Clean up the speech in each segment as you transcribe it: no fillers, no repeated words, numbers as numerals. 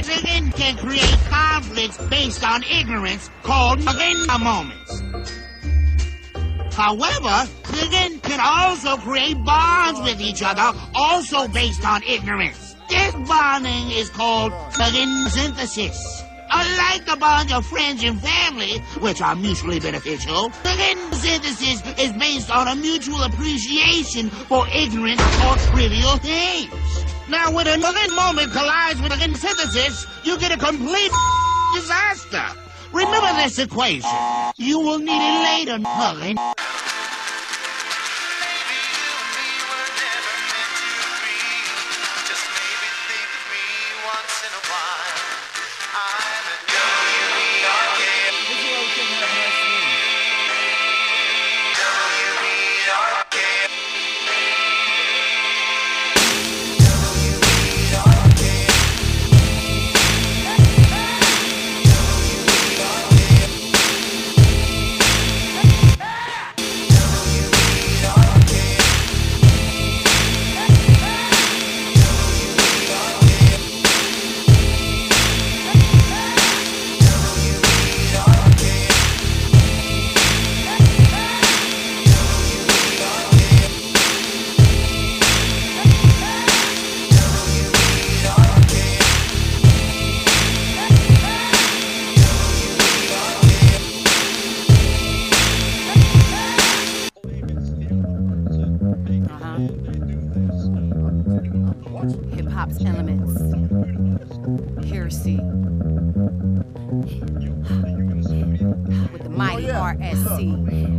Again, can create conflicts based on ignorance called Muggin moments. However, Muggin can also create bonds with each other, also based on ignorance. This bonding is called Muggin synthesis. Unlike the bonds of friends and family, which are mutually beneficial, Muggin synthesis is based on a mutual appreciation for ignorant or trivial things. Now, when a Muggin moment collides with Muggin synthesis, you get a complete disaster. Remember this equation. You will need it later, Muggin. Hip-hop's elements. Heresy. With the mighty RSC.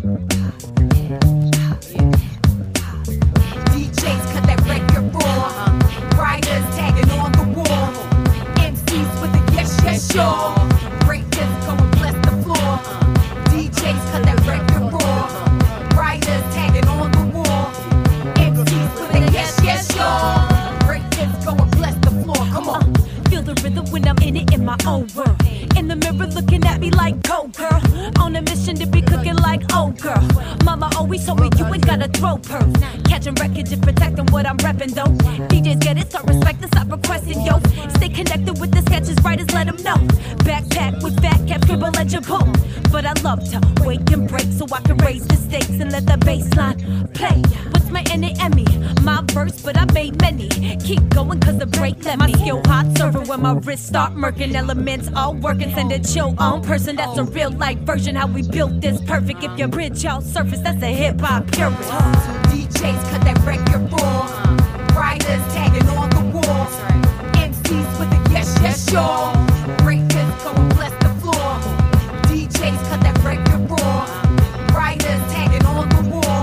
DJs cut that record raw. Riders tagging on the wall. MCs with a yes, sure. Breakers going bless the floor. DJs cut that record raw. Riders tagging on the wall. MCs with a yes, sure. Going bless the floor, come on. Feel the rhythm when I'm in it in my own world. In the mirror looking at me like, go girl. On a mission to be cooking like, oh girl. Mama always told me you ain't gotta throw pearls. Catching wreckage and protecting what I'm repping though. DJs get it, start respecting, stop requesting, yo. Stay connected with the sketches, writers, let them know. Backpack with fat cap, scribble legible. But I love to wake and break so I can raise the stakes and let the bass line play. What's my enemy? My verse, but I made many. Keep going cause the break let me. My skill hot server when my wrist start murking. Elements all working, send it your own person. That's a real life version, how we built this perfect. If your bridge y'all surface, that's a hip hop purist. DJs cut that record raw. Riders tagging on the wall. MCs with a yes, sure. Breakers going bless the floor. DJs cut that record raw. Riders tagging on the wall.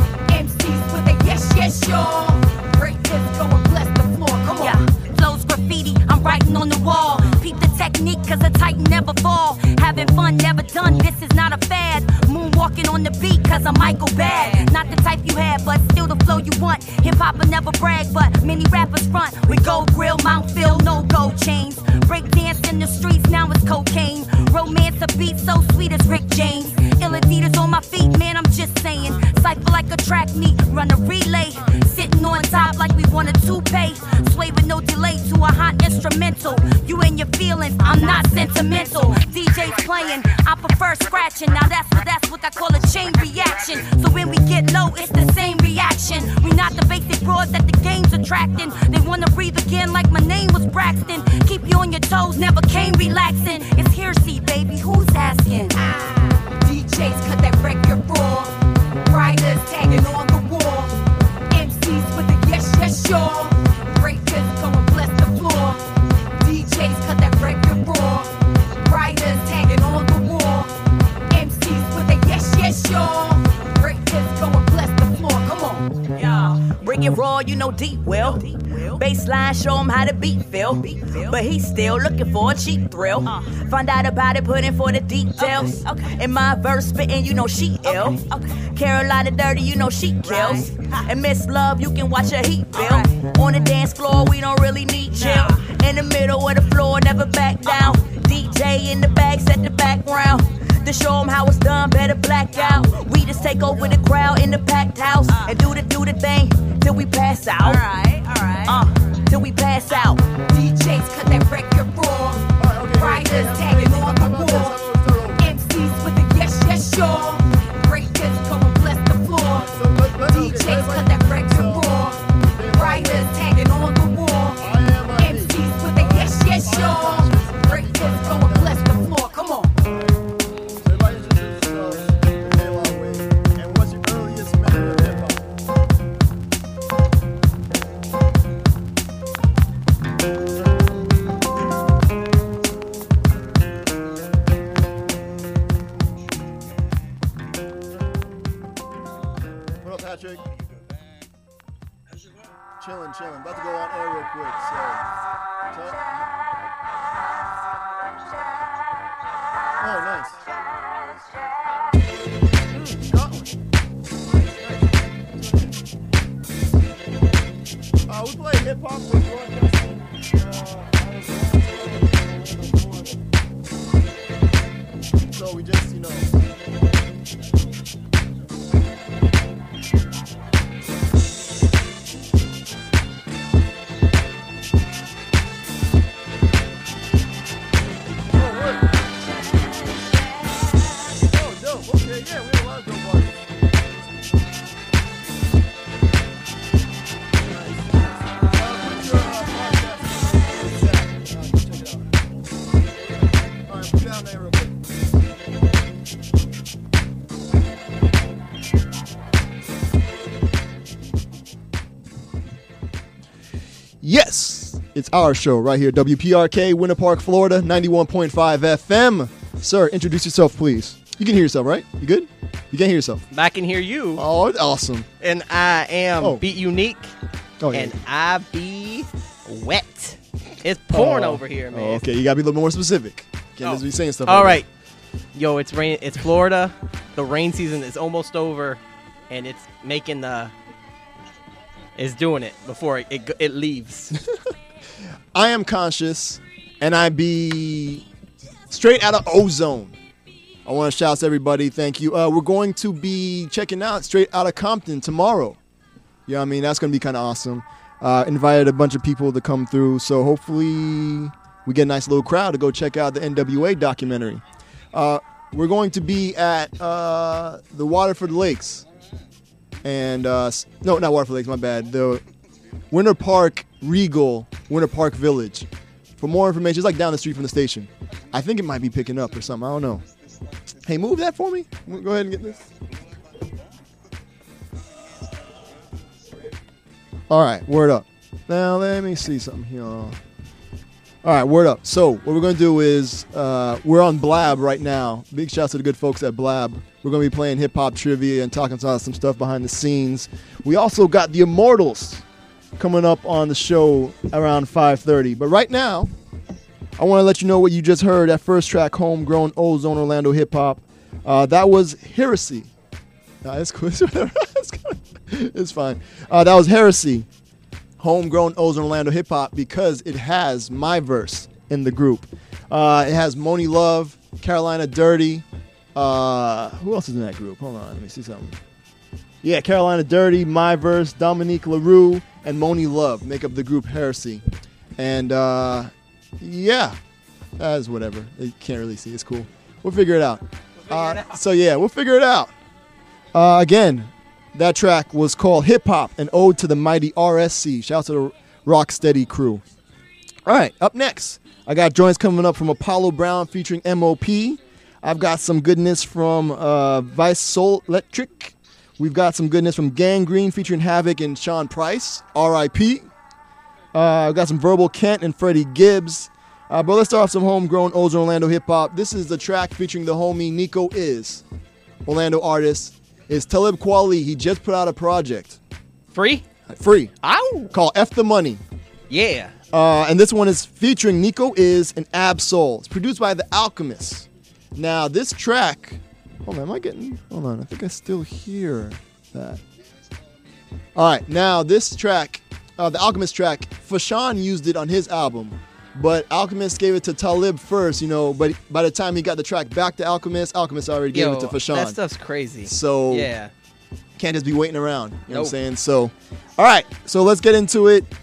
MCs with a yes, sure. Breakers going bless the floor. Come on. Yeah, flows graffiti, I'm writing on the wall. Peep the technique, cause a titan never fall. Having fun, never done, this is not a fad. Moonwalking on the beat, cause I'm Michael Bad. Not the type you had, but still the flow you want. Hip-hop will never brag, but many rappers front. We go grill, Mount Phil, no gold chains. Break dance in the streets, now it's cocaine. Romance a beat so sweet as Rick James. Ill Adidas on my feet, man, I'm just saying. Cypher like a track meet, run a relay. Sitting on top like we want a toupee. Sway with no delay to a hot instrumental. You and your feelings, I'm not sentimental. DJ's playing, I prefer scratching. Now that's what I call a chain reaction. So when we get low, it's the same reaction. We not the basic broads that the game's attracting. They wanna breathe again like my name was Braxton. Keep you on your toes, never came relaxing. It's heresy, baby, who's asking? DJs cut that record raw. Riders tagging on the wall. MCs with a yes, sure. Breakers going bless the floor. DJs cut that record raw. Riders tagging on the wall. MCs with a yes, sure. Breakers going bless the floor. Come on. Yeah, bring it raw, you know deep well. Baseline, show him how the beat feel. But he's still looking for a cheap thrill. Find out about it, put in for the details. In my verse, spitting, you know she ill. Carolina dirty, you know she kills. And Miss Love, you can watch her heat build. On the dance floor, we don't really need chill. In the middle of the floor, never back down. DJ in the bag, set the background. To show them how it's done, better black out. We just take over the crowd in the packed house and do the thing till we pass out. Alright. Till we pass out. DJs cut that record raw. Chilling. About to go on air real quick. Oh, nice. We play hip hop with broadcasting. So we just, Yes, it's our show right here, WPRK, Winter Park, Florida, 91.5 FM. Sir, introduce yourself, please. You can hear yourself, right? You good? You can't hear yourself. I can hear you. Oh, awesome. And I am Beat Unique. Oh, yeah. And I be wet. It's pouring over here, man. Oh, okay, you got to be a little more specific. Can't just be saying stuff All like right. Yo, it's rain. It's Florida. The rain season is almost over, and it's making the... It's doing it before it leaves. I am Conscious, and I be straight out of Ozone. I want to shout out to everybody. Thank you. We're going to be checking out straight out of Compton tomorrow. You know what I mean? That's going to be kind of awesome. Invited a bunch of people to come through, so hopefully we get a nice little crowd to go check out the NWA documentary. We're going to be at the Waterford Lakes. And, no, not Waterford Lakes, my bad. The Winter Park Regal, Winter Park Village. For more information, it's like down the street from the station. I think it might be picking up or something. I don't know. Hey, move that for me. Go ahead and get this. All right, word up. Now, let me see something here. All right, word up. So, what we're going to do is, we're on Blab right now. Big shouts to the good folks at Blab. We're going to be playing hip-hop trivia and talking about some stuff behind the scenes. We also got the Immortals coming up on the show around 5:30. But right now, I want to let you know what you just heard. That first track, Homegrown Ozone Orlando Hip-Hop. That was Heresy. Nah, it's cool. It's fine. That was Heresy. Homegrown Ozone Orlando Hip Hop, because it has my verse in the group. It has Moni Love, Carolina Dirty. Who else is in that group? Hold on, let me see something. Yeah, Carolina Dirty, my verse, Dominique LaRue, and Moni Love make up the group Heresy. And yeah, that's whatever. You can't really see. It's cool. We'll figure it out. So yeah, we'll figure it out. Again, that track was called Hip Hop, an ode to the mighty RSC. Shout out to the Rocksteady crew. All right, up next, I got joints coming up from Apollo Brown featuring MOP. I've got some goodness from Vice Soul Electric. We've got some goodness from Gangrene featuring Havoc and Sean Price, R.I.P. I've got some Verbal Kent and Freddie Gibbs. But let's start off some homegrown Ozone Orlando hip hop. This is the track featuring the homie Nico Is, Orlando artist. It's Talib Kweli. He just put out a project. Free? Ow! Called F the Money. Yeah. And this one is featuring Nico Is and Ab Soul. It's produced by The Alchemist. Now, this track... Hold on, Hold on, I think I still hear that. All right, now this track, the Alchemist track, Fashawn used it on his album. But Alchemist gave it to Talib first, but by the time he got the track back to Alchemist already gave it to Fashawn. That stuff's crazy. So, yeah. Can't just be waiting around. You know what I'm saying? So, all right, so let's get into it.